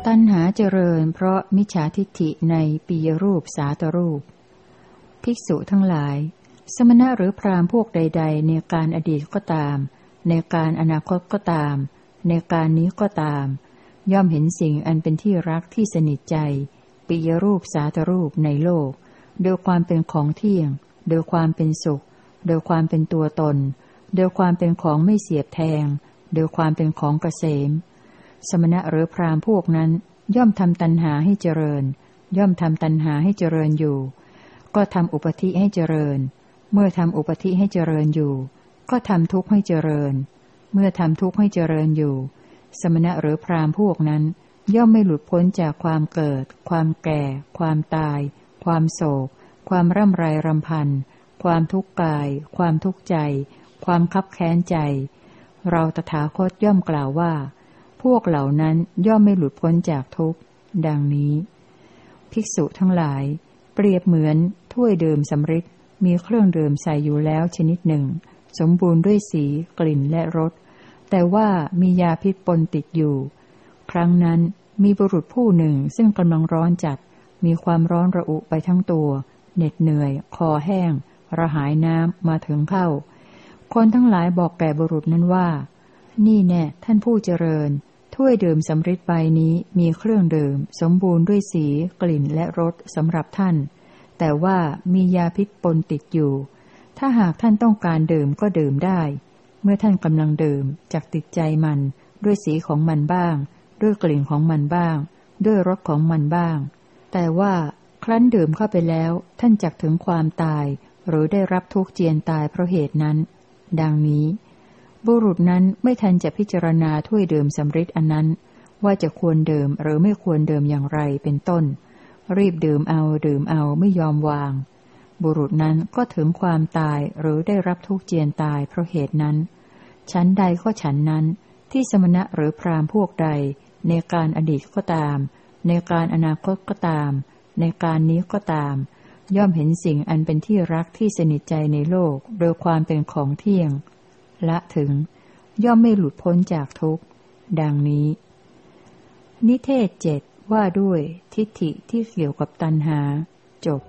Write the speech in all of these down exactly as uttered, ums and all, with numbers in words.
ตัณหาเจริญเพราะมิจฉาทิฏฐิในปิยรูปสาตรูปภิกษุทั้งหลายสมณะหรือพราหมณ์พวกใดๆในการอดีตก็ตามในการอนาคตก็ตามในการนี้ก็ตามย่อมเห็นสิ่งอันเป็นที่รักที่สนิทใจปิยรูปสาตรูปในโลกโดยความเป็นของเที่ยงโดยความเป็นสุขโดยความเป็นตัวตนโดยความเป็นของไม่เสียบแทงโดยความเป็นของเกษมสมณะหรือพราหมณ์พวกนั้นย่อมทำตัณหาให้เจริญย่อมทำตัณหาให้เจริญอยู่ก็ทำอุปธิให้เจริญเมื่อทำอุปธิให้เจริญอยู่ก็ทำทุกข์ให้เจริญเมื่อทำทุกข์ให้เจริญอยู่สมณะหรือพราหมณ์พวกนั้นย่อมไม่หลุดพ้นจากความเกิดความแก่ความตายความโศกความร่ำไรรำพันความทุกข์กายความทุกข์ใจความคับแค้นใจเราตถาคตย่อมกล่าวว่าพวกเหล่านั้นย่อมไม่หลุดพ้นจากทุกข์ดังนี้ภิกษุทั้งหลายเปรียบเหมือนถ้วยดื่มสำริดมีเครื่องดื่มใส่อยู่แล้วชนิดหนึ่งสมบูรณ์ด้วยสีกลิ่นและรสแต่ว่ามียาพิษปนติดอยู่ครั้งนั้นมีบุรุษผู้หนึ่งซึ่งกำลังร้อนจัดมีความร้อนระอุไปทั้งตัวเหน็ดเหนื่อยคอแห้งระหายน้ำมาถึงเข้าคนทั้งหลายบอกแก่บุรุษนั้นว่านี่แน่ท่านผู้เจริญถ้วยดื่มสำริดใบนี้มีเครื่องดื่มสมบูรณ์ด้วยสีกลิ่นและรสสำหรับท่านแต่ว่ามียาพิษปนติดอยู่ถ้าหากท่านต้องการดื่มก็ดื่มได้เมื่อท่านกำลังดื่มจักติดใจมันด้วยสีของมันบ้างด้วยกลิ่นของมันบ้างด้วยรสของมันบ้างแต่ว่าครั้นดื่มเข้าไปแล้วท่านจักถึงความตายหรือได้รับทุกข์เจียนตายเพราะเหตุนั้นดังนี้บุรุษนั้นไม่ทันจะพิจารณาถ้วยดื่มสำริดอันนั้นว่าจะควรดื่มหรือไม่ควรดื่มอย่างไรเป็นต้นรีบดื่มเอาดื่มเอาไม่ยอมวางบุรุษนั้นก็ถึงความตายหรือได้รับทุกข์เจียนตายเพราะเหตุนั้นฉันใดก็ฉันนั้นที่สมณะหรือพราหมณ์พวกใดในการอดีตก็ตามในการอนาคตก็ตามในการนี้ก็ตามย่อมเห็นสิ่งอันเป็นที่รักที่สนิทใจในโลกโดยความเป็นของเที่ยงละถึงย่อมไม่หลุดพ้นจากทุกข์ดังนี้นิเทศเจ็ดว่าด้วยทิฏฐิที่เกี่ยวกับตัณหาจบ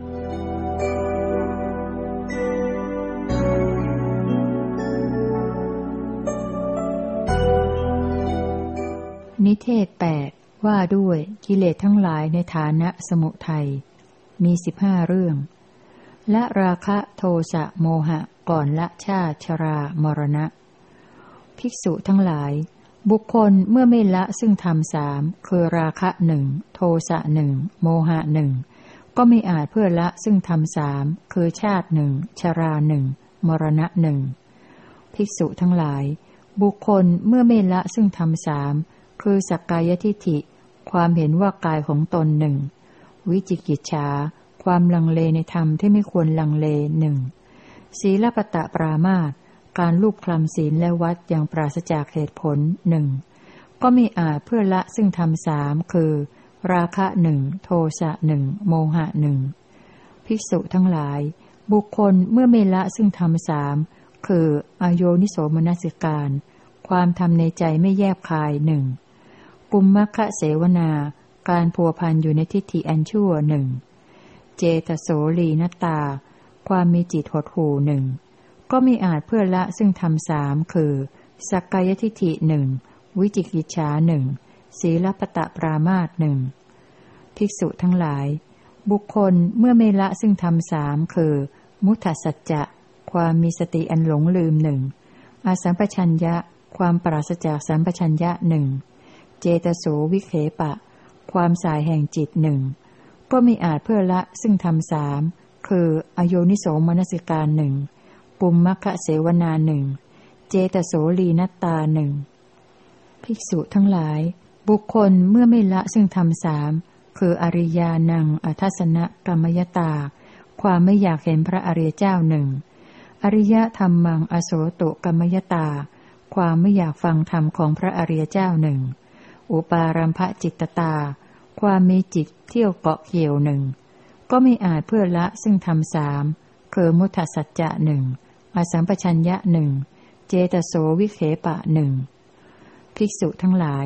นิเทศแปดว่าด้วยกิเลสทั้งหลายในฐานะสมุทัยมีสิบห้าเรื่องละราคะโทสะโมหะก่อนละชาติชรามรณะภิกษุทั้งหลายบุคคลเมื่อไม่ละซึ่งธรรมสามคือราคะหนึ่งโทสะหนึ่งโมหะหนึ่งก็ไม่อาจเพื่อละซึ่งธรรมสามคือชาติหนึ่งชราหนึ่งมรณะหนึ่งภิกษุทั้งหลายบุคคลเมื่อไม่ละซึ่งธรรมสามคือสักกายทิฏฐิความเห็นว่ากายของตนหนึ่งวิจิกิจฉาความลังเลในธรรมที่ไม่ควรลังเลหนึ่งศีลปตะปรามาสการลูบคลำศีลและวัดอย่างปราศจากเหตุผลหนึ่งก็ไม่อาจเพื่อละซึ่งธรรมสามคือราคะหนึ่งโทสะหนึ่งโมหะหนึ่งภิกษุทั้งหลายบุคคลเมื่อไม่ละซึ่งธรรมสามคืออโยนิโสมนสิการความทำในใจไม่แยบคายหนึ่งปุมมัคคะเสวนาการพัวพันอยู่ในทิฏฐิอันชั่วหนึ่งเจตโสลีนตาความมีจิตหดหู่หนึ่งก็ไม่อาจเพื่อละซึ่งธรรมสามคือสักกายทิฏฐิหนึ่งวิจิกิจฉาหนึ่งศีลปตะปรามาสหนึ่งภิกษุทั้งหลายบุคคลเมื่อไม่ละซึ่งธรรมสามคือมุทสัจจะความมีสติอันหลงลืมหนึ่งอสัมปชัญญะความปราศจากสัมปชัญญะหนึ่งเจตโสวิเคปะความสายแห่งจิตหนึ่งก็ไม่อาจเพื่อละซึ่งธรรมสามคืออโยนิโสมนสิการหนึ่งปุมมัคคะเสวนาหนึ่งเจตโสลีนัตตาหนึ่งภิกษุทั้งหลายบุคคลเมื่อไม่ละซึ่งธรรมสามคืออริยานังอทัสสนะกรรมยตาความไม่อยากเห็นพระอริยเจ้าหนึ่งอริยธรรมังอโสตุกรรมยตาความไม่อยากฟังธรรมของพระอริยเจ้าหนึ่งอุปารัมภจิตตาความมีจิตเที่ยวเกาะเกี่ยวหนึ่งก็ไม่อาจเพื่อละซึ่งธรรมสามคือมุทสัจจะหนึ่งอสัมปชัญญะหนึ่งเจตโสวิเคปะหนึ่งภิกษุทั้งหลาย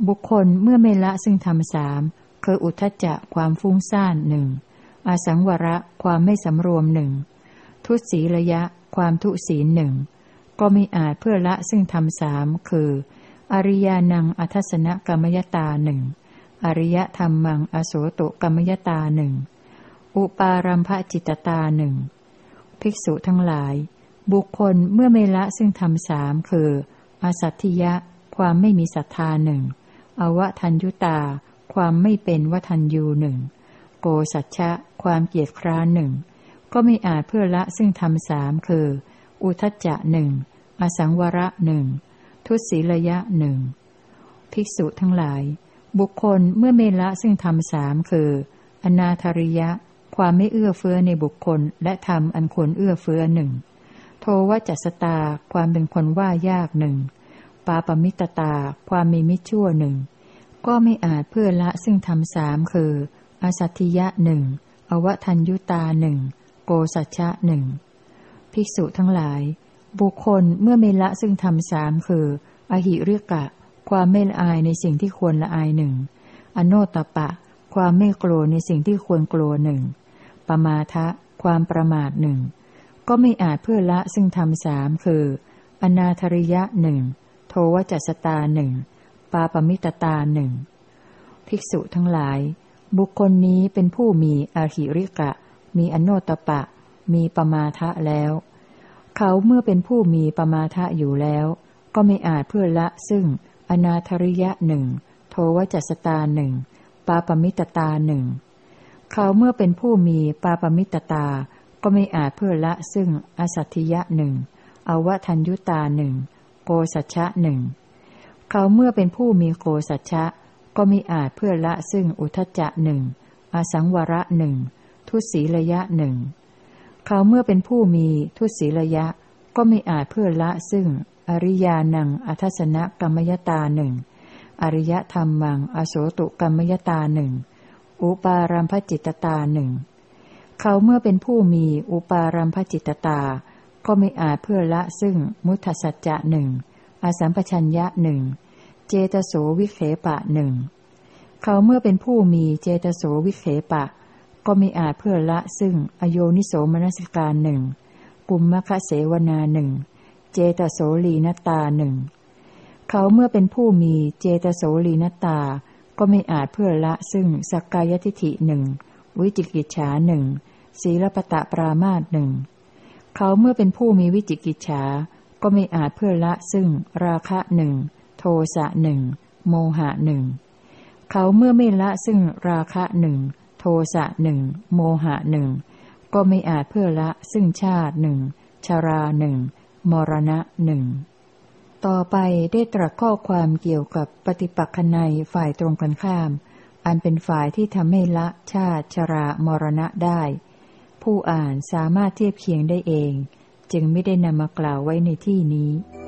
บุคคลเมื่อไม่ละซึ่งธรรมสามคืออุทธัจจะความฟุ้งซ่านหนึ่งอสังวระความไม่สำรวมหนึ่งทุศีลยะความทุศีลหนึ่งก็ไม่อาจเพื่อละซึ่งธรรมสามคืออริยานังอัทัสสนกรรมยตาหนึ่งอริยธรรมังอโสตุกรรมยตาหนึ่งอุปารัมภจิตตาหนึ่งภิกษุทั้งหลายบุคคลเมื่อไม่ละซึ่งธรรมสามคืออสัตถิยะความไม่มีศรัทธาหนึ่งอวทัญญุตาความไม่เป็นวทัญญูหนึ่งโกสัจฉะความเกียจคร้านหนึ่งก็ไม่อาจเพื่อละซึ่งธรรมสามคืออุทธัจจะหนึ่งอสังวระหนึ่งทุศีลยะหนึ่งภิกษุทั้งหลายบุคคลเมื่อไม่ละซึ่งธรรมสามคืออนาทริยะความไม่เอื้อเฟื้อในบุคคลและธรรมอันควรเอื้อเฟื้อหนึ่งโทวจัสตาความเป็นคนว่ายากหนึ่งปาปมิตตาความมีมิจชั่วหนึ่งก็ไม่อาจเพื่อละซึ่งธรรมสามคืออสัตถิยะหนึ่งอวทัญญุตาหนึ่งโกสัจฉะหนึ่งภิกษุทั้งหลายบุคคลเมื่อไม่ละซึ่งธรรมสามคืออหิริกะความไม่ละอายในสิ่งที่ควรละอายหนึ่งอโนตตัปปะความไม่กลัวในสิ่งที่ควรกลัวหนึ่งปมาทะความประมาทหนึ่งก็ไม่อาจเพื่อละซึ่งธรรมสามคืออนาทริยะหนึ่งโทวจัสตาหนึ่งปาปมิตตาหนึ่งภิกษุทั้งหลายบุคคลนี้เป็นผู้มีอหิริกะมีอโนตตัปปะมีปมาทะแล้วเขาเมื่อเป็นผู้มีปมาทะอยู่แล้วก็ไม่อาจเพื่อละซึ่งอนาทริยะหนึ่งโทวจัสตาหนึ่งปาปมิตตาหนึ่งเขาเมื่อเป็นผู้มีปาปมิตตาก็ไม่อาจเพื่อละซึ่งอสัตถิยะหนึ่งอวทัญญุตาหนึ่งโกสัจฉะหนึ่งเขาเมื่อเป็นผู้มีโกสัจฉะก็ไม่อาจเพื่อละซึ่งอุทธัจจะหนึ่งอสังวระหนึ่งทุศีลยะหนึ่งเขาเมื่อเป็นผู้มีทุศีลยะก็ไม่อาจเพื่อละซึ่งอริยานังอัทัสสนกรรมยตาหนึ่งอริยธรรมังอโสตุกรรมยตาหนึ่งอุปารัมภจิตตาหนึ่งเขาเมื่อเป็นผู้มีอุปารัมภจิตตาก็ไม่อาจเพื่อละซึ่งมุทธสัจจะหนึ่งอสัมปชัญญะหนึ่งเจตโสวิเขปะหนึ่งเขาเมื่อเป็นผู้มีเจตโสวิเขปะก็ไม่อาจเพื่อละซึ่งอโยนิโสมนสิการหนึ่งกุมมคะเสวนาหนึ่งเจตโสลีนตาหนึ่งเขาเมื่อเป็นผู้มีเจตโสลีนตาก็ไม่อาจเพื่อละซึ่งสักกายทิฏฐิหนึ่งวิจิกิจฉาหนึ่งศีลปตะปรามาสหนึ่งเขาเมื่อเป็นผู้มีวิจิกิจฉาก็ไม่อาจเพื่อละซึ่งราคะหนึ่งโทสะหนึ่งโมหะหนึ่งเขาเมื่อไม่ละซึ่งราคะหนึ่งโทสะหนึ่งโมหะหนึ่งก็ไม่อาจเพื่อละซึ่งชาติหนึ่งชราหนึ่งมรณะหนึ่งต่อไปได้ตรัสข้อความเกี่ยวกับปฏิปักขนัยฝ่ายตรงกันข้ามอันเป็นฝ่ายที่ทำให้ละชาติชรามรณะได้ผู้อ่านสามารถเทียบเคียงได้เองจึงไม่ได้นำมากล่าวไว้ในที่นี้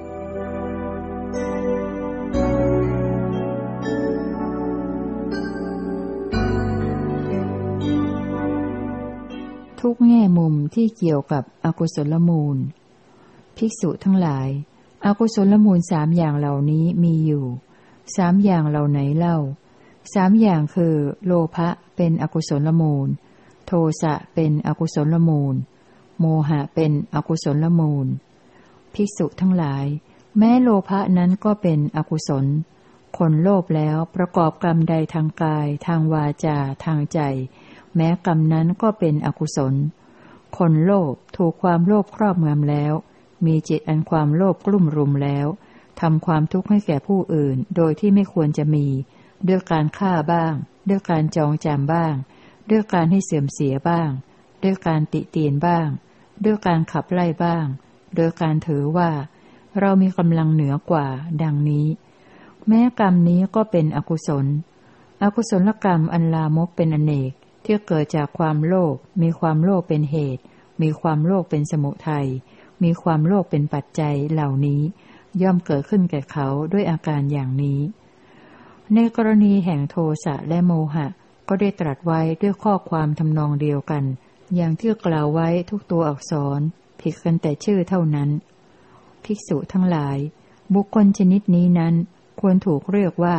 ทุกแง่มุมที่เกี่ยวกับอกุศลมูลภิกษุทั้งหลายอกุศลมูลสามอย่างเหล่านี้มีอยู่สามอย่างเหล่าไหนเล่าสามอย่างคือโลภะเป็นอกุศลมูลโทสะเป็นอกุศลมูลโมหะเป็นอกุศลมูลภิกษุทั้งหลายแม้โลภะนั้นก็เป็นอกุศลคนโลภแล้วประกอบกรรมใดทางกายทางวาจาทางใจแม้กรรมนั้นก็เป็นอกุศลคนโลภถูกความโลภครอบงำแล้วมีจิตอันความโลภกลุ่มรุมแล้วทำความทุกข์ให้แก่ผู้อื่นโดยที่ไม่ควรจะมีด้วยการฆ่าบ้างด้วยการจองจำบ้างด้วยการให้เสื่อมเสียบ้างด้วยการติเตียนบ้างด้วยการขับไล่บ้างโดยการถือว่าเรามีกำลังเหนือกว่าดังนี้แม้กรรมนี้ก็เป็นอกุศลอกุศลกรรมอันลามกเป็นอเนกที่เกิดจากความโลภมีความโลภเป็นเหตุมีความโลภเป็นสมุทัยมีความโลภเป็นปัจจัยเหล่านี้ย่อมเกิดขึ้นแก่เขาด้วยอาการอย่างนี้ในกรณีแห่งโทสะและโมหะก็ได้ตรัสไว้ด้วยข้อความทำนองเดียวกันอย่างที่กล่าวไว้ทุกตัวอักษรผิดกันแต่ชื่อเท่านั้นภิกษุทั้งหลายบุคคลชนิดนี้นั้นควรถูกเรียกว่า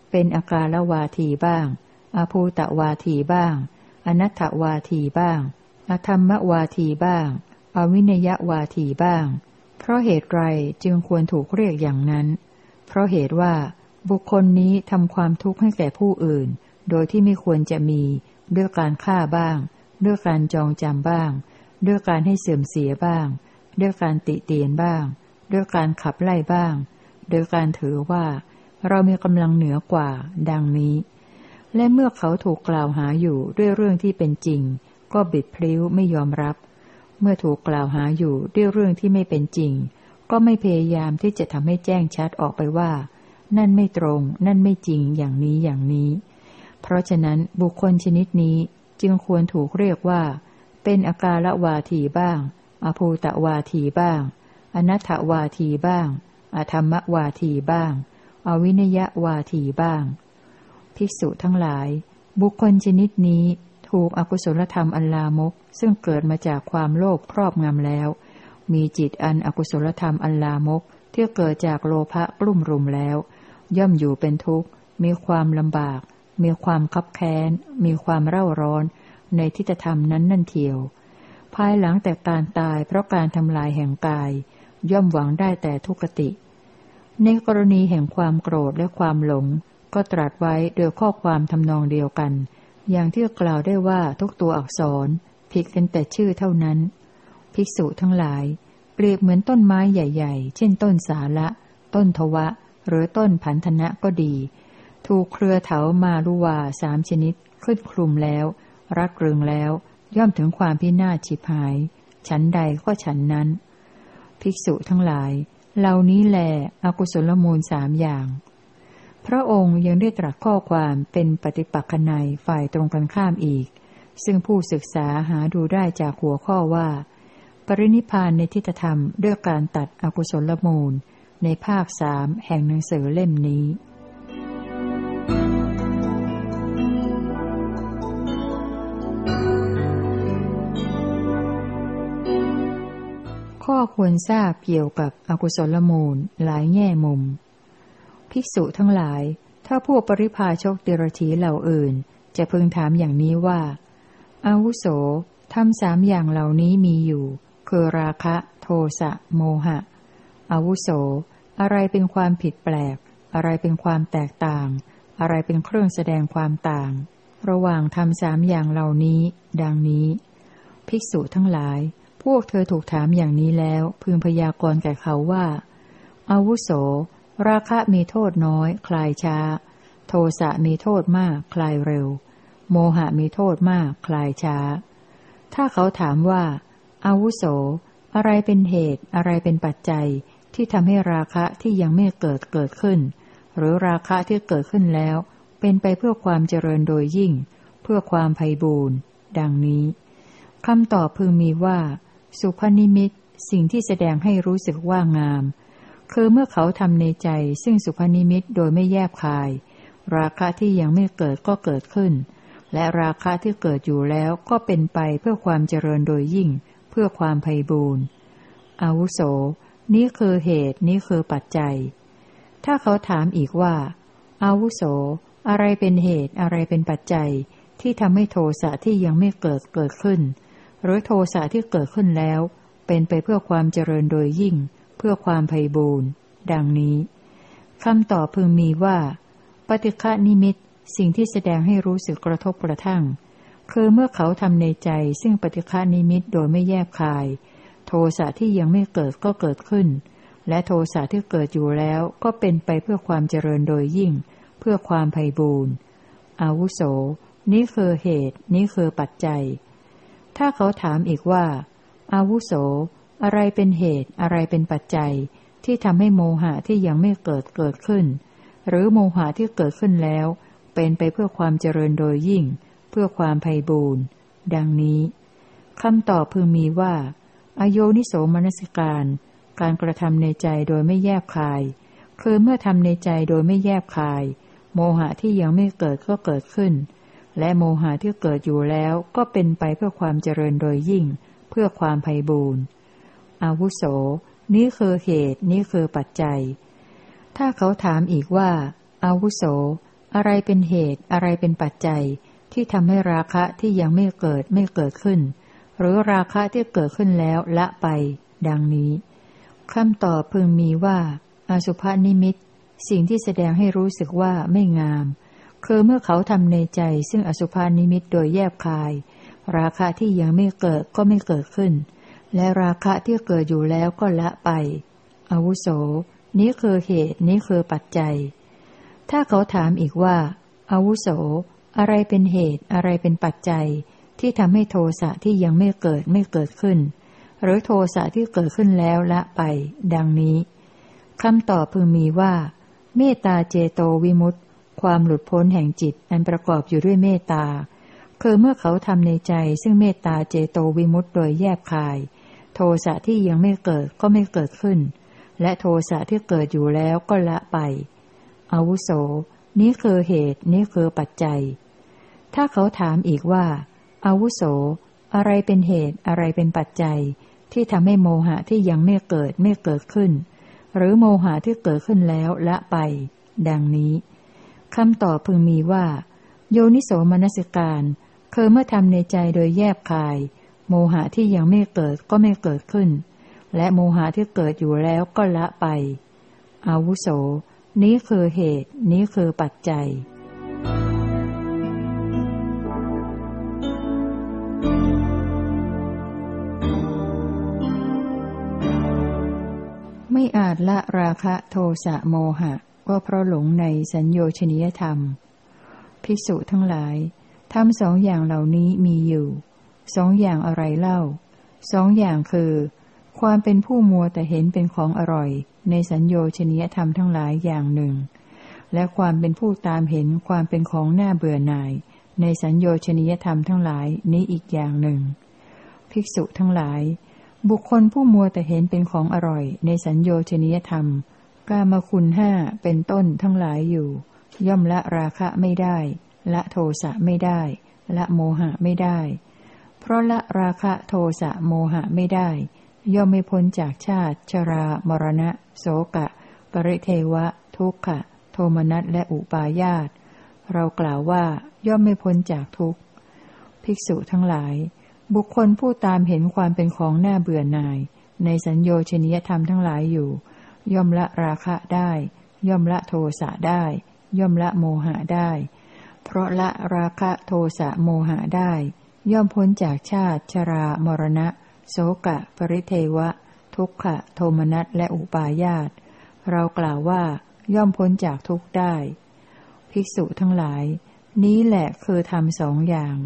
เป็นอากาลวาทีบ้างอภูตวาทีบ้างอนัตถวาทีบ้างอธรรมวาทีบ้างอวินยวาทีบ้างเพราะเหตุไรจึงควรถูกเรียกอย่างนั้นเพราะเหตุว่าบุคคลนี้ทำความทุกข์ให้แก่ผู้อื่นโดยที่ไม่ควรจะมีด้วยการฆ่าบ้างด้วยการจองจำบ้างด้วยการให้เสื่อมเสียบ้างด้วยการติเตียนบ้างด้วยการขับไล่บ้างโดยการถือว่าเรามีกำลังเหนือกว่าดังนี้และเมื่อเขาถูกกล่าวหาอยู่ด้วยเรื่องที่เป็นจริงก็บิดพลิ้วไม่ยอมรับเมื่อถูกกล่าวหาอยู่ด้วยเรื่องที่ไม่เป็นจริงก็ไม่พยายามที่จะทำให้แจ้งชัดออกไปว่านั่นไม่ตรงนั่นไม่จริงอย่างนี้อย่างนี้เพราะฉะนั้นบุคคลชนิดนี้จึงควรถูกเรียกว่าเป็นอากาลวาทีบ้างอภูตวาทีบ้างอนัตถวาทีบ้างอธรรมวาทีบ้างอวินยวาทีบ้างภิกษุทั้งหลายบุคคลชนิดนี้ถูกอกุศลธรรมอันลามกซึ่งเกิดมาจากความโลภครอบงำแล้วมีจิตอันอกุศลธรรมอันลามกที่เกิดจากโลภะกลุ่มรุมแล้วย่อมอยู่เป็นทุกข์มีความลำบากมีความคับแค้นมีความเร่าร้อนในทิฏฐธรรมนั้นนั่นเทียวภายหลังแต่การตายเพราะการทำลายแห่งกายย่อมหวังได้แต่ทุกขติในกรณีแห่งความโกรธและความหลงก็ตรัสไว้โดยข้อความทำนองเดียวกันอย่างที่กล่าวได้ว่าทุกตัวอักษรผิดกันแต่ชื่อเท่านั้นภิกษุทั้งหลายเปรียบเหมือนต้นไม้ใหญ่ๆเช่นต้นสาละต้นทวะหรือต้นพันธนะก็ดีถูกเครือเถามารุวาสามชนิดขึ้นคลุมแล้วรัดรึงแล้วย่อมถึงความพินาศฉิบหายฉันใดก็ฉันนั้นภิกษุทั้งหลายเหล่านี้แลอกุศลมูลสามอย่างพระองค์ยังได้ตรัสข้อความเป็นปฏิปักขนัยฝ่ายตรงกันข้ามอีกซึ่งผู้ศึกษาหาดูได้จากหัวข้อว่าปรินิพพานในทิฏฐธรรมด้วยการตัดอกุศลมูลในภาคสามแห่งหนังสือเล่มนี้ข้อควรทราบเกี่ยวกับอกุศลมูลหลายแง่มุมภิกษุทั้งหลายถ้าพวกปริพาชกเดรัจฉีเหล่าอื่นจะพึงถามอย่างนี้ว่าอาวุโสทำสามอย่างเหล่านี้มีอยู่คือราคะโทสะโมหะอาวุโสอะไรเป็นความผิดแปลกอะไรเป็นความแตกต่างอะไรเป็นเครื่องแสดงความต่างระหว่างทำสามอย่างเหล่านี้ดังนี้ภิกษุทั้งหลายพวกเธอถูกถามอย่างนี้แล้วพึงพยากรณ์แก่เขาว่าอาวุโสราคะมีโทษน้อยคลายช้าโทสะมีโทษมากคลายเร็วโมหะมีโทษมากคลายช้าถ้าเขาถามว่าอาวุโสอะไรเป็นเหตุอะไรเป็นปัจจัยที่ทำให้ราคะที่ยังไม่เกิดเกิดขึ้นหรือราคะที่เกิดขึ้นแล้วเป็นไปเพื่อความเจริญโดยยิ่งเพื่อความไพบูรณ์ดังนี้คำตอบพึงมีว่าสุภนิมิตสิ่งที่แสดงให้รู้สึกว่างามคือเมื่อเขาทำในใจซึ่งสุภนิมิตโดยไม่แยบคายราคะที่ยังไม่เกิดก็เกิดขึ้นและราคะที่เกิดอยู่แล้วก็เป็นไปเพื่อความเจริญโดยยิ่งเพื่อความไพบูรณ์อาวุโสนี้คือเหตุนี้คือปัจจัยถ้าเขาถามอีกว่าอาวุโสอะไรเป็นเหตุอะไรเป็นปัจจัยที่ทำให้โทสะที่ยังไม่เกิดเกิดขึ้นหรือโทสะที่เกิดขึ้นแล้วเป็นไปเพื่อความเจริญโดยยิ่งเพื่อความไพบูรณ์ดังนี้คำตอบพึงมีว่าปฏิฆะนิมิตสิ่งที่แสดงให้รู้สึกกระทบกระทั่งคือเมื่อเขาทำในใจซึ่งปฏิฆะนิมิตโดยไม่แยบคายโทสะที่ยังไม่เกิดก็เกิดขึ้นและโทสะที่เกิดอยู่แล้วก็เป็นไปเพื่อความเจริญโดยยิ่งเพื่อความไพบูรณ์อาวุโสนี้คือเหตุนี้คือปัจจัยถ้าเขาถามอีกว่าอาวุโสอะไรเป็นเหตุอะไรเป็นปัจจัยที่ทำให้โมหะที่ยังไม่เกิดเกิดขึ้นหรือโมหะที่เกิดขึ้นแล้วเป็นไปเพื่อความเจริญโดยยิ่งเพื่อความไพบูรณ์ดังนี้คำตอบพึงมีว่าอโยนิโสมนสิการการกระทำในใจโดยไม่แยบคายคือเมื่อทำในใจโดยไม่แยบคายโมหะที่ยังไม่เกิดก็เกิดขึ้นและโมหะที่เกิดอยู่แล้วก็เป็นไปเพื่อความเจริญโดยยิ่งเพื่อความไพบูรณ์อาวุโสนี้คือเหตุนี้คือปัจจัยถ้าเขาถามอีกว่าอาวุโสอะไรเป็นเหตุอะไรเป็นปัจจัยที่ทำให้ราคะที่ยังไม่เกิดไม่เกิดขึ้นหรือราคะที่เกิดขึ้นแล้วละไปดังนี้คำตอบพึงมีว่าอสุภนิมิตสิ่งที่แสดงให้รู้สึกว่าไม่งามคือเมื่อเขาทำในใจซึ่งอสุภนิมิตโดยแยบคายราคะที่ยังไม่เกิดก็ไม่เกิดขึ้นและราคะที่เกิดอยู่แล้วก็ละไปอาวุโสนี้คือเหตุนี้คือปัจจัยถ้าเขาถามอีกว่าอาวุโสอะไรเป็นเหตุอะไรเป็นปัจจัยที่ทำให้โทสะที่ยังไม่เกิดไม่เกิดขึ้นหรือโทสะที่เกิดขึ้นแล้วละไปดังนี้คำตอบพึงมีว่าเมตตาเจโตวิมุตติความหลุดพ้นแห่งจิตอันประกอบอยู่ด้วยเมตตาคือเมื่อเขาทำในใจซึ่งเมตตาเจโตวิมุตติโดยแยบคายโทสะที่ยังไม่เกิดก็ไม่เกิดขึ้นและโทสะที่เกิดอยู่แล้วก็ละไปอาวุโสนี้คือเหตุนี้คือปัจจัยถ้าเขาถามอีกว่าอาวุโสอะไรเป็นเหตุอะไรเป็นปัจจัยที่ทำให้โมหะที่ยังไม่เกิดไม่เกิดขึ้นหรือโมหะที่เกิดขึ้นแล้วละไปดังนี้คำตอบพึงมีว่าโยนิโสมนสิการคือเมื่อทำในใจโดยแยบคายโมหะที่ยังไม่เกิดก็ไม่เกิดขึ้นและโมหะที่เกิดอยู่แล้วก็ละไปอาวุโสนี้คือเหตุนี้คือปัจจัยไม่อาจละราคะโทสะโมหะก็เพราะหลงในสัญโยชนียธรรมภิกษุทั้งหลายธรรมสองอย่างเหล่านี้มีอยู่สองอย่างอะไรเล่าสองอย่างคือความเป็นผู้มัวแต่เห็นเป็นของอร่อยในสัญโยชนียธรรมทั้งหลายอย่างหนึ่งและความเป็นผู้ตามเห็นความเป็นของน่าเบื่อหน่ายในสัญโยชนียธรรมทั้งหลายนี้อีกอย่างหนึ่งภิกษุทั้งหลายบุคคลผู้มัวแต่เห็นเป็นของอร่อยในสัญโยชนียธรรมกามคุณห้าเป็นต้นทั้งหลายอยู่ย่อมละราคะไม่ได้ละโทสะไม่ได้ละโมหะไม่ได้เพราะละราคะโทสะโมหะไม่ได้ย่อมไม่พ้นจากชาติชรามรณะโสกะปริเทวะทุกขะโทมนัสและอุปาญาตเรากล่าวว่าย่อมไม่พ้นจากทุกข์ภิกษุทั้งหลายบุคคลผู้ตามเห็นความเป็นของน่าเบื่อหน่ายในสัญโยชนียธรรมทั้งหลายอยู่ย่อมละราคะได้ย่อมละโทสะได้ย่อมละโมหะได้เพราะละราคะโทสะโมหะได้ย่อมพ้นจากชาติชรามรณะโสกะปริเทวะทุกขะโทมนัสและอุปาญาตเรากล่าวว่าย่อมพ้นจากทุกข์ได้ภิกษุทั้งหลายนี้แหละคือธรรมสองอย่าง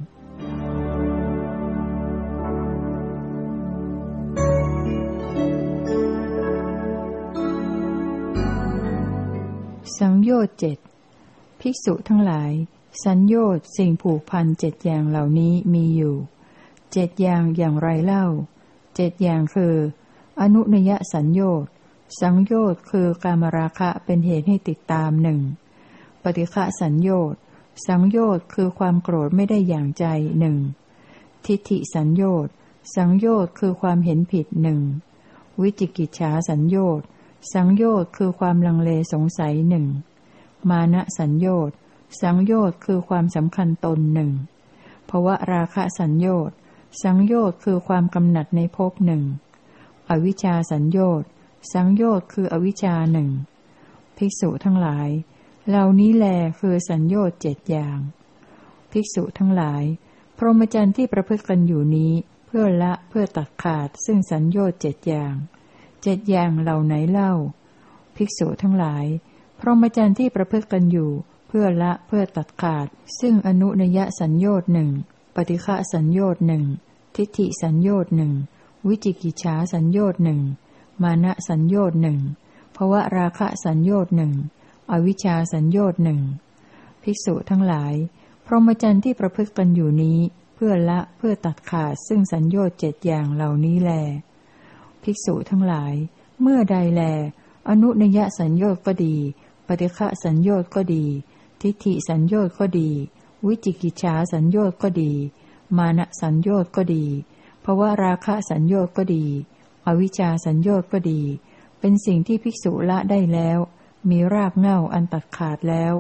สังโยชน์เจ็ดภิกษุทั้งหลายสัญโยชน์สิ่งผูกพันเจ็ดอย่างเหล่านี้มีอยู่เจ็ดอย่างอย่างไรเล่าเจ็ดอย่างคืออนุนยสัญโยชน์สังโยชน์คือกามราคะเป็นเหตุให้ติดตามหนึ่งปฏิฆะสัญโยชน์สังโยชน์คือความโกรธไม่ได้อย่างใจหนึ่งทิฏฐิสัญโยชน์สังโยชน์คือความเห็นผิดหนึ่งวิจิกิจฉาสัญโยชน์สังโยชน์คือความลังเลสงสัยหนึ่งมานะสัญโยชน์สังโยชน์คือความสำคัญตนหนึ่งภวราคะสัญโยชน์สังโยชน์คือความกำหนัดในภพหนึ่งอวิชชาสัญโยชน์สังโยชน์คืออวิชชาหนึ่งภิกษุทั้งหลายเหล่านี้แลคือสัญโยชน์เจ็ดอย่างภิกษุทั้งหลายพรหมจรรย์ที่ประพฤติกันอยู่นี้เพื่อละเพื่อตัดขาดซึ่งสัญโยชน์เจ็ดอย่างเจ็ดอย่างเหล่าไหนเล่าภิกษุทั้งหลายพรหมจรรย์ที่ประพฤติกันอยู่เพื่อละเพื่อตัดขาดซึ่งอนุนยสัญโยชน์หนึ่งปฏิฆะสัญโยชน์หนึ่งทิฏฐิสัญโยชน์หนึ่งวิจิกิจฉาสัญโยชน์หนึ่งมานะสัญโยชน์หนึ่งภวราคะสัญโยชน์หนึ่งอวิชชาสัญโยชน์หนึ่งภิกษุทั้งหลายพรหมจรรย์ที่ประพฤติกันอยู่นี้เพื่อละเพื่อตัดขาดซึ่งสัญโยชน์เจ็ดอย่างเหล่านี้แลภิกษุทั้งหลายเมื่อใดแลอนุนยสัญโยชน์ก็ดีปฏิฆะสัญโยชน์ก็ดีทิฏฐิสัญโยชน์ก็ดีวิจิกิจฉาสัญโยชน์ก็ดีมานะสัญโยชน์ก็ดีภวราคะสัญโยชน์ก็ดีอวิชชาสัญโยชน์ก็ดีเป็นสิ่งที่ภิกษุละได้แล้วมีรากเหง้าอันตัดขาดแล้ว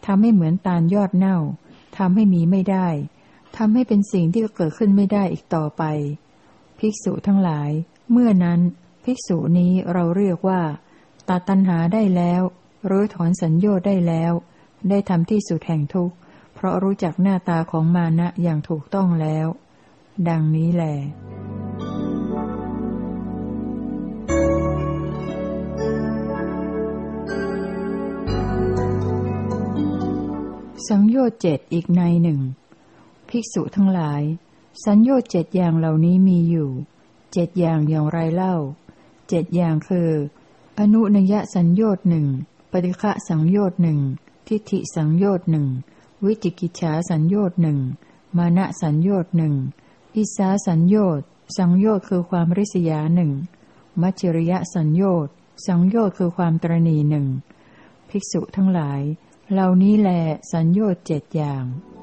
ทำให้เหมือนตาลยอดเน่าทำให้มีไม่ได้ทำให้เป็นสิ่งที่เกิดขึ้นไม่ได้อีกต่อไปภิกษุทั้งหลายเมื่อนั้นภิกษุนี้เราเรียกว่าตัดตัณหาได้แล้วหรือถอนสัญโยชน์ได้แล้วได้ทำที่สุดแห่งทุกข์เพราะรู้จักหน้าตาของมานะอย่างถูกต้องแล้วดังนี้แลสังโยชน์เจ็ดอีกในหนึ่งภิกษุทั้งหลายสัญโยชน์เจ็ดอย่างเหล่านี้มีอยู่เจ็ดอย่างอย่างไรเล่าเจ็ดอย่างคืออนุนยสัญโยชน์หนึ่งปฏิฆะสังโยชน์หนึ่งทิฏฐิสังโยชน์หนึ่งวิจิกิจฉาสัญโยชน์หนึ่งมานะสัญโยชน์หนึ่งอิสาสัญโยชน์สังโยชน์คือความริษยาหนึ่งมัจฉิริยสัญโยชน์สังโยชน์คือความตระหนี่หนึ่งภิกษุทั้งหลายเหล่านี้แลสัญโยชน์เจ็ดอย่าง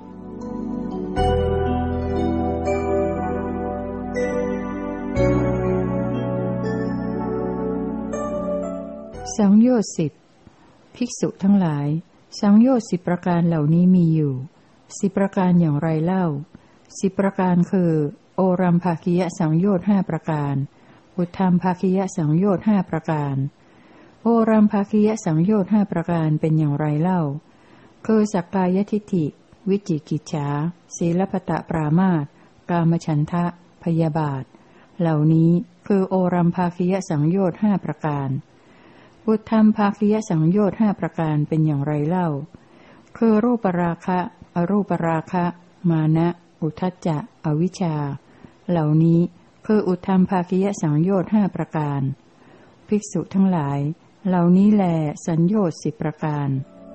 สังโยชน์สิบภิกษุทั้งหลายสังโยชน์สิบประการเหล่านี้มีอยู่สิบประการอย่างไรเล่าสิบประการคือโอรัมภาคิยสังโยชน์ห้าประการอุทธัมภาคิยสังโยชน์ห้าประการโอรัมภาคิยสังโยชน์ห้าประการเป็นอย่างไรเล่าคือสักกายทิฏฐิวิจิกิจฉาศีลปตปรามาสกามฉันทะพยาบาทเหล่านี้คือโอรัมภาคิยสังโยชน์ห้าประการอุทธัมภาคิยสังโยชน์ห้าประการเป็นอย่างไรเล่าคือรูปราคะอรูปราคะมานะอุทธัจจะอวิชชาเหล่านี้คืออุทธัมภาคิยสังโยชน์ห้าประการภิกษุทั้งหลายเหล่านี้แลสัญโยชน์สิบประการ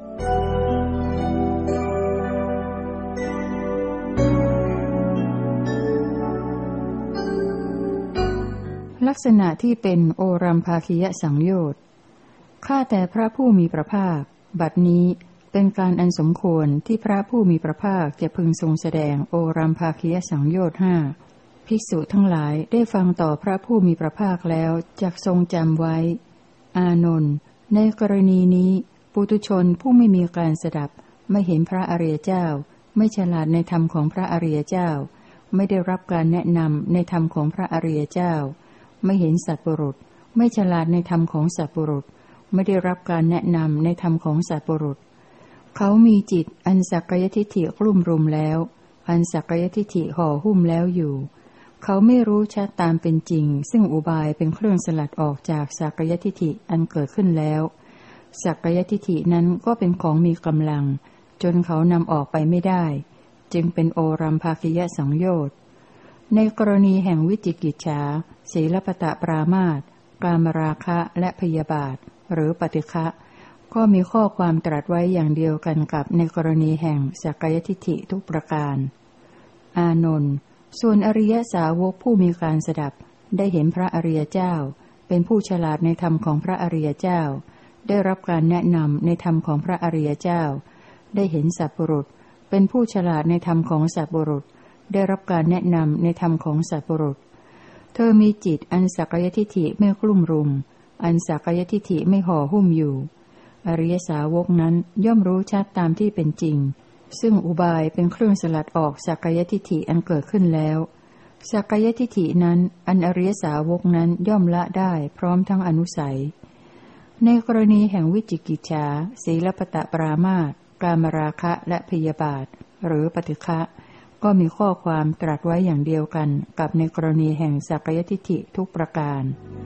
ลักษณะที่เป็นโอรัมภาคิยสังโยชน์ข้าแต่พระผู้มีพระภาคบัดนี้เป็นการอันสมควรที่พระผู้มีพระภาคจะพึงทรงแสดงโอรัมภาคิยสังโยชน์ห้าภิกษุทั้งหลายได้ฟังต่อพระผู้มีพระภาคแล้วจักทรงจำไว้อานนท์ในกรณีนี้ปุถุชนผู้ไม่มีการสดับไม่เห็นพระอริยเจ้าไม่ฉลาดในธรรมของพระอริยเจ้าไม่ได้รับการแนะนำในธรรมของพระอริยเจ้าไม่เห็นสัตว์บุรุษไม่ฉลาดในธรรมของสัตว์บุรุษไม่ได้รับการแนะนำในธรรมของสัตว์บุรุษเขามีจิตอันสักกายทิฏฐิกลุ่มรุมแล้วอันสักกายทิฏฐิห่อหุ้มแล้วอยู่เขาไม่รู้ชัดตามเป็นจริงซึ่งอุบายเป็นเครื่องสลัดออกจากสักกายทิฏฐิอันเกิดขึ้นแล้วสักกายทิฏฐินั้นก็เป็นของมีกำลังจนเขานำออกไปไม่ได้จึงเป็นโอรัมภาคิยสังโยชน์ในกรณีแห่งวิจิกิจฉาศีลปตปรามาสกามราคะและพยาบาทหรือปฏิฆะก็มีข้อความตรัสไว้อย่างเดียวกันกับในกรณีแห่งสักกายทิฏฐิทุกประการอานนท์ส่วนอริยสาวกผู้มีการสดับได้เห็นพระอริยเจ้าเป็นผู้ฉลาดในธรรมของพระอริยเจ้าได้รับการแนะนำในธรรมของพระอริยเจ้าได้เห็นสัตว์บุรุษเป็นผู้ฉลาดในธรรมของสัตว์บุรุษได้รับการแนะนำในธรรมของสัตว์บุรุษเธอมีจิตอันสักกายทิฏฐิไม่กลุ่มรุมอันสักกายทิฏฐิไม่ห่อหุ้มอยู่อริยสาวกนั้นย่อมรู้ชัดตามที่เป็นจริงซึ่งอุบายเป็นเครื่องสลัดออกสักกายทิฏฐิอันเกิดขึ้นแล้วสักกายทิฏฐินั้นอันอริยสาวกนั้นย่อมละได้พร้อมทั้งอนุสัยในกรณีแห่งวิจิกิจฉาศีลปตปรามาสกามราคะและพยาบาทหรือปฏิฆะก็มีข้อความตรัสไว้อย่างเดียวกันกับในกรณีแห่งสักกายทิฏฐิทุกประการ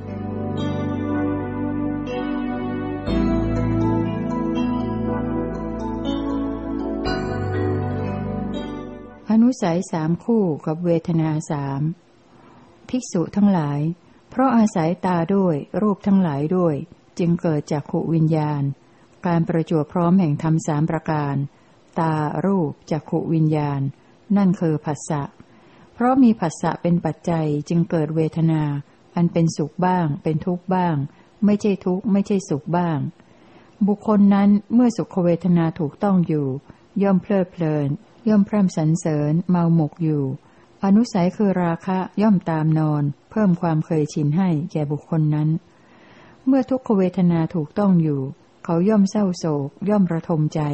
อนุสัยสามคู่กับเวทนาสามภิกษุทั้งหลายเพราะอาศัยตาด้วยรูปทั้งหลายด้วยจึงเกิดจักขุวิญญาณการประจวบพร้อมแห่งธรรมสามประการตารูปจักขุวิญญาณนั่นคือผัสสะเพราะมีผัสสะเป็นปัจจัยจึงเกิดเวทนาอันเป็นสุขบ้างเป็นทุกข์บ้างไม่ใช่ทุกข์ไม่ใช่สุขบ้างบุคคลนั้นเมื่อสุขเวทนาถูกต้องอยู่ย่อมเพลิดเพลินย่อมพร่ำสรรเสริญเมาหมกอยู่อนุสัยคือราคะย่อมตามนอนเพิ่มความเคยชินให้แก่บุคคลนั้นเมื่อทุกขเวทนาถูกต้องอยู่เขาย่อมเศร้าโศกย่อมระทมใจ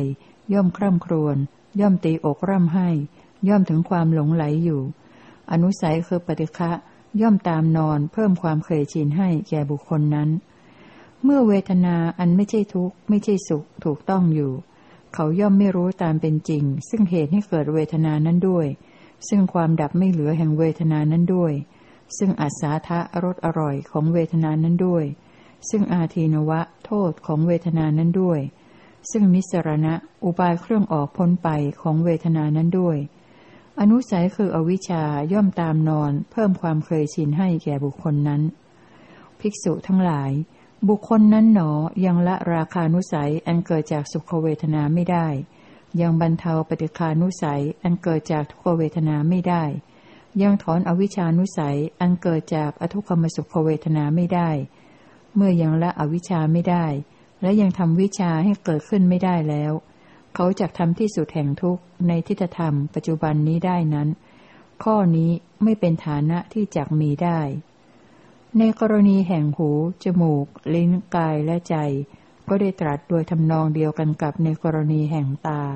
ย่อมคร่ำครวญย่อมตีอกร่ำไห้ย่อมถึงความหลงไหลอยู่อนุสัยคือปฏิฆะย่อมตามนอนเพิ่มความเคยชินให้แก่บุคคลนั้นเมื่อเวทนาอันไม่ใช่ทุกข์ไม่ใช่สุขถูกต้องอยู่เขาย่อมไม่รู้ตามเป็นจริงซึ่งเหตุให้เกิดเวทนานั้นด้วยซึ่งความดับไม่เหลือแห่งเวทนานั้นด้วยซึ่งอัศาทะรสอร่อยของเวทนานั้นด้วยซึ่งอาทีนวะโทษของเวทนานั้นด้วยซึ่งนิสรณะอุบายเครื่องออกพ้นไปของเวทนานั้นด้วยอนุสัยคืออวิชชาย่อมตามนอนเพิ่มความเคยชินให้แก่บุคคลนั้นภิกษุทั้งหลายบุคคลนั้นหนอยังละราคานุสัยอันเกิดจากสุขเวทนาไม่ได้ยังบรรเทาปฏิฆานุสัยอันเกิดจากทุกขเวทนาไม่ได้ยังถอนอวิชชานุสัยอันเกิดจากอทุกขมสุขเวทนาไม่ได้เมื่อยังละอวิชชาไม่ได้และยังทำวิชาให้เกิดขึ้นไม่ได้แล้วเขาจักทำที่สุดแห่งทุกข์ในทิฏฐธรรมปัจจุบันนี้ได้นั้นข้อนี้ไม่เป็นฐานะที่จักมีได้ในกรณีแห่งหูจมูกลิ้นกายและใจก็ได้ตรัสโดยทำนองเดียวกันกับในกรณีแห่งตา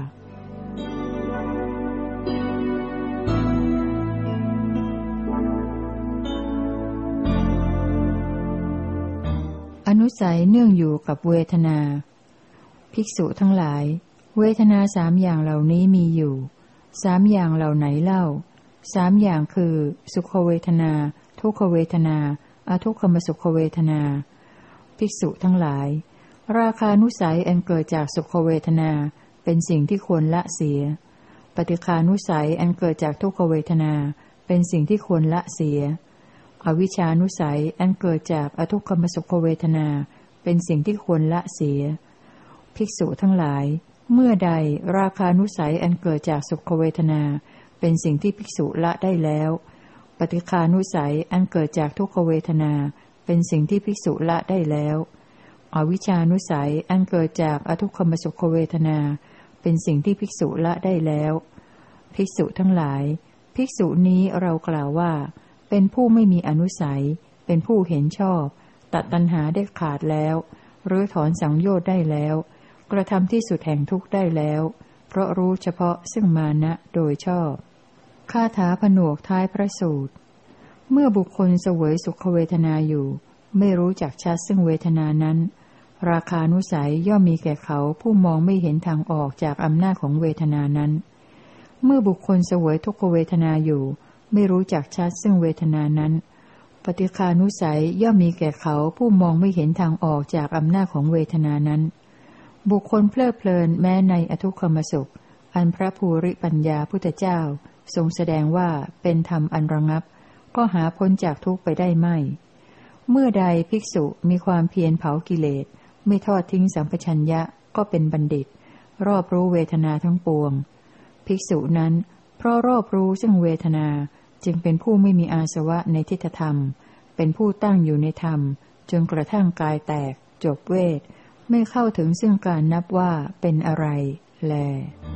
อนุสัยเนื่องอยู่กับเวทนาภิกษุทั้งหลายเวทนาสามอย่างเหล่านี้มีอยู่สามอย่างเหล่าไหนเล่าสามอย่างคือสุขเวทนาทุกขเวทนาอทุกขมสุขเวทนาภิกษุทั้งหลายราคานุสัยอันเกิดจากสุขเวทนาเป็นสิ่งที่ควรละเสียปฏิฆานุสัยอันเกิดจากทุกขเวทนาเป็นสิ่งที่ควรละเสียอวิชชานุสัยอันเกิดจากอทุกขมสุขเวทนาเป็นสิ่งที่ควรละเสียภิกษุทั้งหลายเมื่อใดราคานุสัยอันเกิดจากสุขเวทนาเป็นสิ่งที่ภิกษุละได้แล้วปฏิฆานุสัยอันเกิดจากทุกขเวทนาเป็นสิ่งที่ภิกษุละได้แล้วอวิชชานุสัยอันเกิดจากอทุกขมสุขเวทนาเป็นสิ่งที่ภิกษุละได้แล้วภิกษุทั้งหลายภิกษุนี้เรากล่าวว่าเป็นผู้ไม่มีอนุสัยเป็นผู้เห็นชอบตัดตัณหาได้ขาดแล้วหรือถอนสังโยชน์ได้แล้วกระทำที่สุดแห่งทุกข์ได้แล้วเพราะรู้เฉพาะซึ่งมานะโดยชอบคาถาผนวกท้ายพระสูตรเมื่อบุคคลเสวยสุขเวทนาอยู่ไม่รู้จักชัดซึ่งเวทนานั้นราคานุสัยย่อมมีแก่เขาผู้มองไม่เห็นทางออกจากอำนาจของเวทนานั้นเมื่อบุคคลเสวยทุกขเวทนาอยู่ไม่รู้จักชัดซึ่งเวทนานั้นปฏิฆานุสัยย่อมมีแก่เขาผู้มองไม่เห็นทางออกจากอำนาจของเวทนานั้นบุคคลเพลิดเพลินแม้ในอทุกขมสุขอันพระภูริปัญญาพุทธเจ้าทรงแสดงว่าเป็นธรรมอันระงับก็หาพ้นจากทุกข์ไปได้ไม่เมื่อใดภิกษุมีความเพียรเผากิเลสไม่ทอดทิ้งสัมปชัญญะก็เป็นบัณฑิตรอบรู้เวทนาทั้งปวงภิกษุนั้นเพราะรอบรู้ซึ่งเวทนาจึงเป็นผู้ไม่มีอาสวะในทิฏฐธรรมเป็นผู้ตั้งอยู่ในธรรมจนกระทั่งกายแตกจบเวทไม่เข้าถึงซึ่งการนับว่าเป็นอะไรแล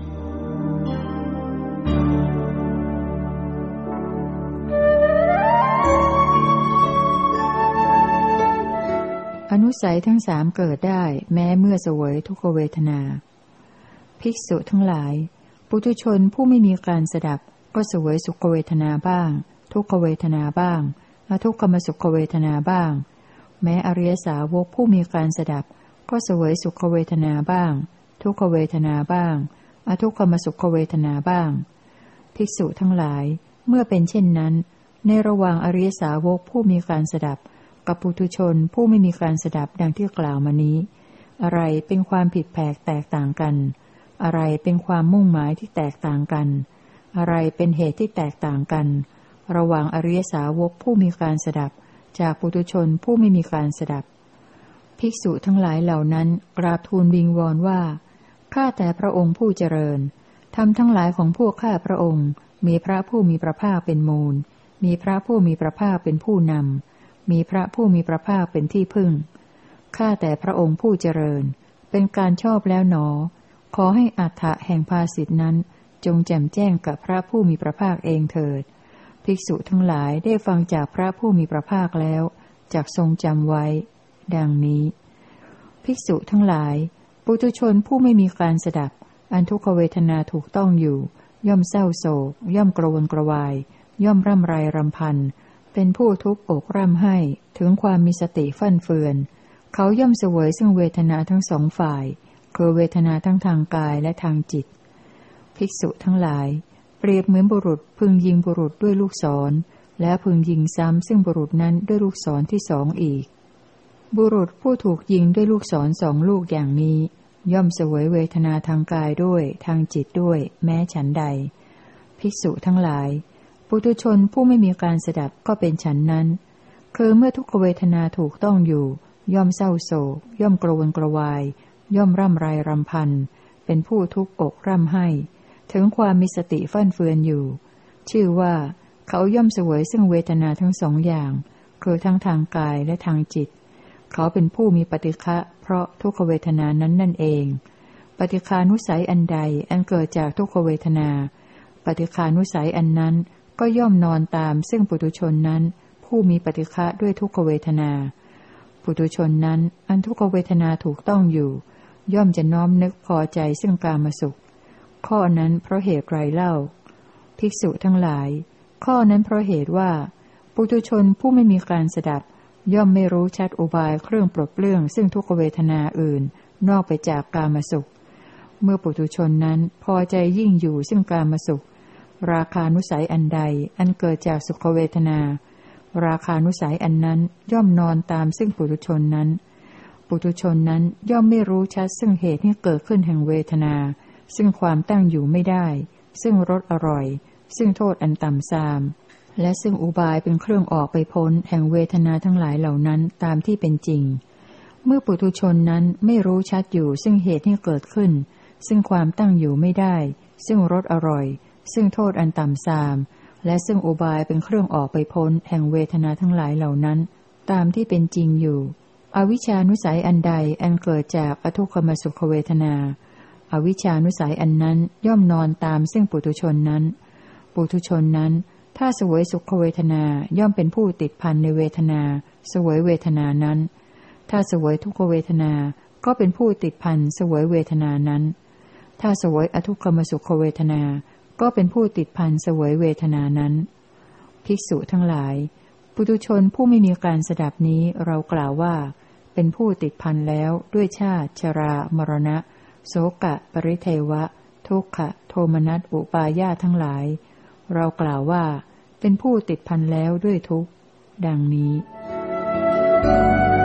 อนุสัยทั้งสามเกิดได้แม้เมื่อเสวยทุกขเวทนาภิกษุทั้งหลายปุถุชนผู้ไม่มีการสดับก็เสวยสุขเวทนาบ้างทุกขเวทนาบ้างอทุกขมสุขเวทนาบ้างแม้อริยสาวกผู้มีการสดับก็เสวยสุขเวทนาบ้างทุกขเวทนาบ้างอทุกขมสุขเวทนาบ้างภิกษุทั้งหลายเมื่อเป็นเช่นนั้นในระหว่างอริยสาวกผู้มีการสดับกับปุถุชนผู้ไม่มีการสดับดังที่กล่าวมานี้อะไรเป็นความผิดแผกแตกต่างกันอะไรเป็นความมุ่งหมายที่แตกต่างกันอะไรเป็นเหตุที่แตกต่างกันระหว่างอริยสาวกผู้มีการสดับจากปุถุชนผู้ไม่มีการสดับภิกษุทั้งหลายเหล่านั้นกราบทูลวิงวอนว่าข้าแต่พระองค์ผู้เจริญธรรมทั้งหลายของพวกข้าพระองค์มีพระผู้มีพระภาคเป็นมูลมีพระผู้มีพระภาคเป็นผู้นำมีพระผู้มีพระภาคเป็นที่พึ่งข้าแต่พระองค์ผู้เจริญเป็นการชอบแล้วหนอขอให้อัฏฐะแห่งภาษิตนั้นจงแจ่มแจ้งกับพระผู้มีพระภาคเองเถิดภิกษุทั้งหลายได้ฟังจากพระผู้มีพระภาคแล้วจักทรงจำไว้ดังนี้ภิกษุทั้งหลายปุถุชนผู้ไม่มีการสดับอันทุกขเวทนาถูกต้องอยู่ย่อมเศร้าโศกย่อมกระวนกระวายย่อมร่ำไรรำพันเป็นผู้ทุกข์อกร่ำไห้ถึงความมีสติฟั่นเฟือนเขาย่อมเสวยซึ่งเวทนาทั้งสองฝ่ายคือเวทนาทั้งทางกายและทางจิตภิกษุทั้งหลายเปรียบเหมือนบุรุษพึงยิงบุรุษด้วยลูกศรและพึงยิงซ้ำซึ่งบุรุษนั้นด้วยลูกศรที่สองอีกบุรุษผู้ถูกยิงด้วยลูกศรสองลูกอย่างนี้ย่อมเสวยเวทนาทางกายด้วยทางจิตด้วยแม้ฉันใดภิกษุทั้งหลายปุถุชนผู้ไม่มีการสดับก็เป็นฉันนั้นคือเมื่อทุกขเวทนาถูกต้องอยู่ย่อมเศร้าโศกย่อมกระวนกระวายย่อมร่ำไรรำพันเป็นผู้ทุกข์อกร่ำไห้ถึงความมีสติฟั่นเฟือนอยู่ชื่อว่าเขาย่อมเสวยซึ่งเวทนาทั้งสองอย่างคือทั้งทางกายและทางจิตเขาเป็นผู้มีปฏิฆะเพราะทุกขเวทนานั้นนั่นเองปฏิฆานุสัยอันใดอันเกิดจากทุกขเวทนาปฏิฆานุสัยอันนั้นก็ย่อมนอนตามซึ่งปุถุชนนั้นผู้มีปฏิฆะด้วยทุกขเวทนาปุถุชนนั้นอันทุกขเวทนาถูกต้องอยู่ย่อมจะน้อมนึกพอใจซึ่งกามสุขข้อนั้นเพราะเหตุไรเล่าภิกษุทั้งหลายข้อนั้นเพราะเหตุว่าปุถุชนผู้ไม่มีการสดับย่อมไม่รู้ชัดอุบายเครื่องปลดเปลื้องซึ่งทุกขเวทนาอื่นนอกไปจากกามสุขเมื่อปุถุชนนั้นพอใจยิ่งอยู่ซึ่งกามสุขราคานุสัยอันใดอันเกิดจากสุขเวทนาราคานุสัยอันนั้นย่อมนอนตามซึ่งปุถุชนนั้นปุถุชนนั้นย่อมไม่รู้ชัดซึ่งเหตุที่เกิดขึ้นแห่งเวทนาซึ่งความตั้งอยู่ไม่ได้ซึ่งรสอร่อยซึ่งโทษอันต่ำทรามและซึ่งอุบายเป็นเครื่องออกไปพ้นแห่งเวทนาทั้งหลายเหล่านั้นตามที่เป็นจริงเมื่อปุถุชนนั้นไม่รู้ชัดอยู่ซึ่งเหตุที่เกิดขึ้นซึ่งความตั้งอยู่ไม่ได้ซึ่งรสอร่อยซึ่งโทษอันต่ำทรามและซึ่งอุบายเป็นเครื่องออกไปพ้นแห่งเวทนาทั้งหลายเหล่านั้นตามที่เป็นจริงอยู่อวิชชานุสัยอันใดอันเกิดจากอทุกขมสุขเวทนาอวิชชานุสัยอันนั้นย่อมนอนตามซึ่งปุถุชนนั้นปุถุชนนั้นถ้าเสวยสุขเวทนาย่อมเป็นผู้ติดพันในเวทนาเสวยเวทนานั้นถ้าเสวยทุกขเวทนาก็เป็นผู้ติดพันเสวยเวทนานั้นถ้าเสวยอทุกขมสุขเวทนาก็เป็นผู้ติดพันเสวยเวทนานั้นภิกษุทั้งหลายปุถุชนผู้ไม่มีการสดับนี้เรากล่าวว่าเป็นผู้ติดพันแล้วด้วยชาติชรามรณะโศกะปริเทวะทุกขะโทมนัสอุปาญาตทั้งหลายเรากล่าวว่าเป็นผู้ติดพันแล้วด้วยทุกข์ดังนี้